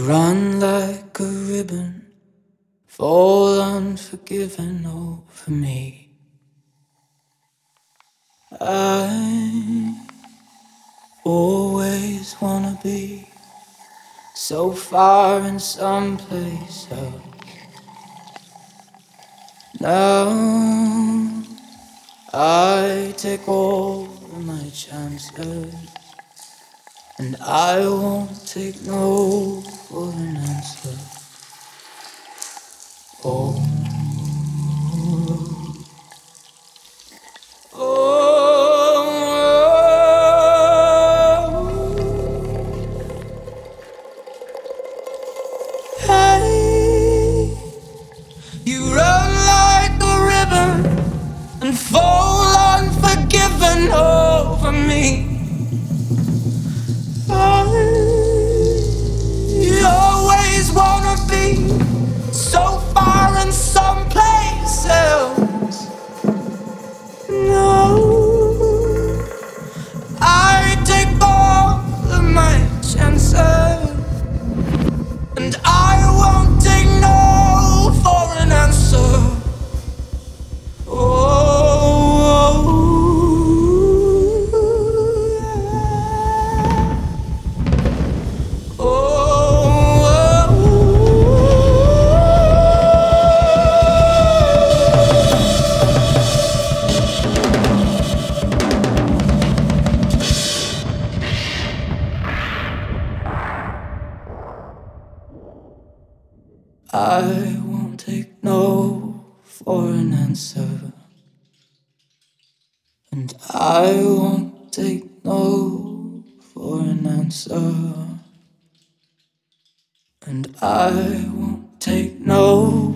run like a ribbon, fall unforgiven over me. I always wanna be so far in some place else. Now I take all of my chances, and I won't take no for an answer. Oh, hey, you run like a ribbon and fall unforgiven over me. You always wanna be so far in some place else. No, I take all of my chances, and I won't take no for an answer. Oh, I won't take no for an answer, and I won't take no for an answer, and I won't take no